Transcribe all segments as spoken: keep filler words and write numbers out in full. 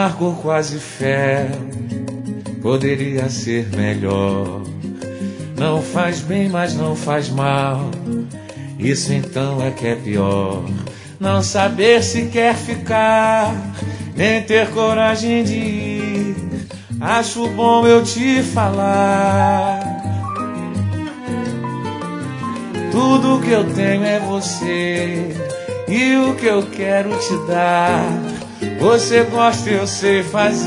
amargo, quase fel, poderia ser melhor. Não faz bem, mas não faz mal, isso então é que é pior. Não saber se quer ficar, nem ter coragem de ir. Acho bom eu te falar. Tudo que eu tenho é você, e o que eu quero te dar, você gosta, eu sei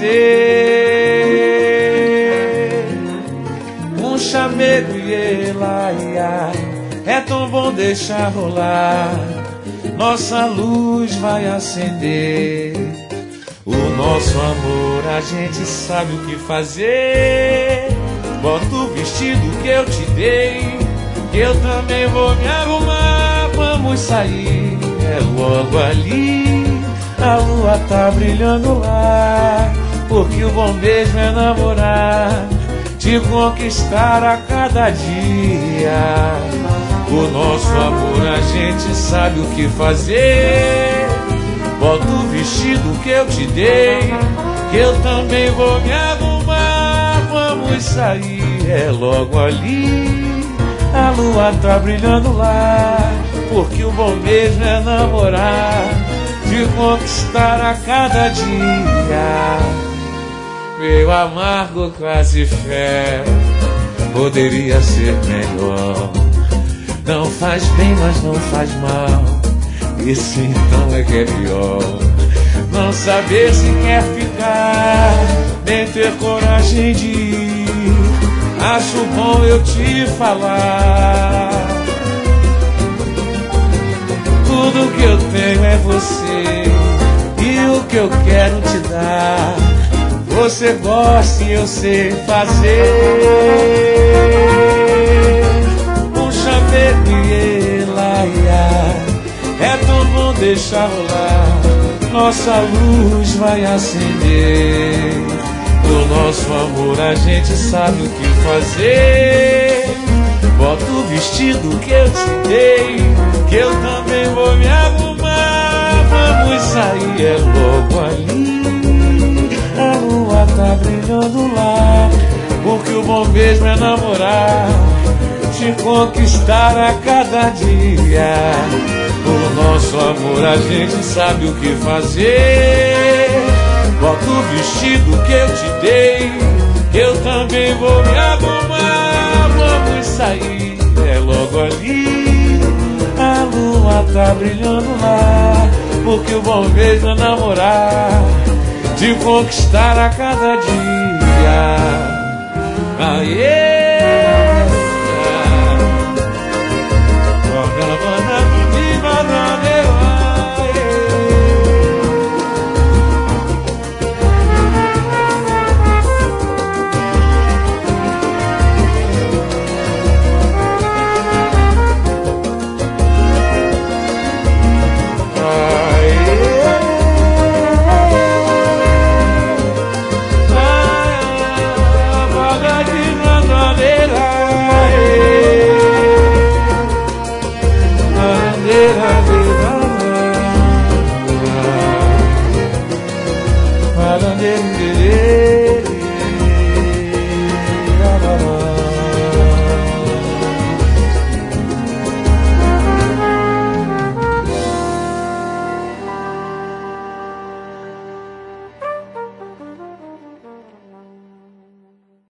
fazer. Um chamego e ela, é tão bom deixar rolar. Nossa luz vai acender. O nosso amor a gente sabe o que fazer. Bota o vestido que eu te dei, que eu também vou me arrumar. Vamos sair, é logo ali. A lua tá brilhando lá, porque o bom mesmo é namorar, te conquistar a cada dia. O nosso amor a gente sabe o que fazer. Bota o vestido que eu te dei, que eu também vou me arrumar. Vamos sair, é logo ali. A lua tá brilhando lá, porque o bom mesmo é namorar, te conquistar a cada dia. Meu amargo, quase fel, poderia ser melhor. Não faz bem, mas não faz mal, isso então é que é pior. Não saber se quer ficar, nem ter coragem de ir. Acho bom eu te falar. Tudo que eu tenho é você, e o que eu quero te dar, você gosta e eu sei fazer. Um chamego e ela, é tão bom deixar rolar. Nossa luz vai acender. Do nosso amor a gente sabe o que fazer. Bota o vestido que eu te dei, que eu também vou me arrumar. Vamos sair, é logo ali. A lua tá brilhando lá, porque o bom mesmo é namorar, te conquistar a cada dia. O nosso amor a gente sabe o que fazer. Bota o vestido que eu te dei, que eu também vou me arrumar. Vamos sair, é logo ali. A lua tá brilhando lá, porque o bom mesmo é namorar, te conquistar a cada dia. Aê!